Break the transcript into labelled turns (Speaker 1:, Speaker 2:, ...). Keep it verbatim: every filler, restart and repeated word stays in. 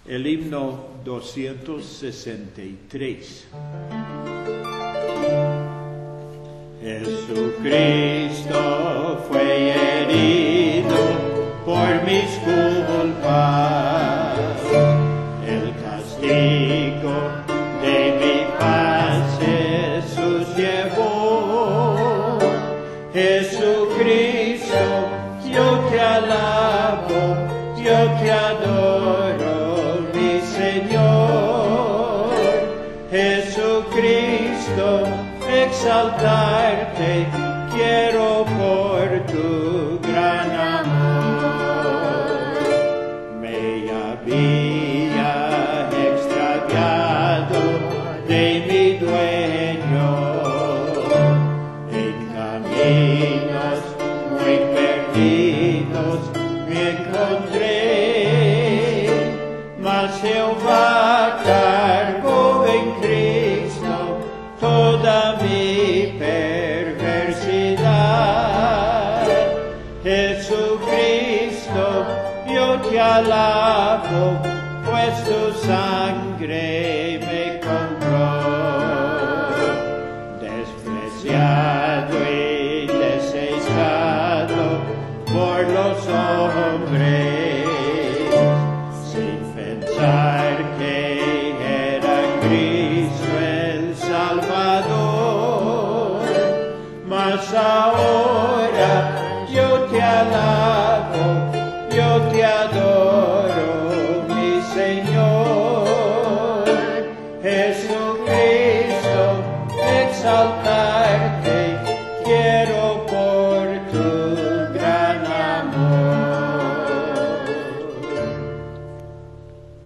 Speaker 1: El himno doscientos sesenta y tres. Jesucristo fue herido por mis culpas, el castigo de mi paz Jesús llevó. Jesucristo, yo te alabo, yo te adoro, mi Señor. Jesucristo, exaltarte quiero por tu gran amor. Me había extraviado de mi dueño, en caminos muy perdidos me encontré, mas Jehová cargó en Cristo toda mi perversidad. Jesucristo, yo te alabo, pues tu sangre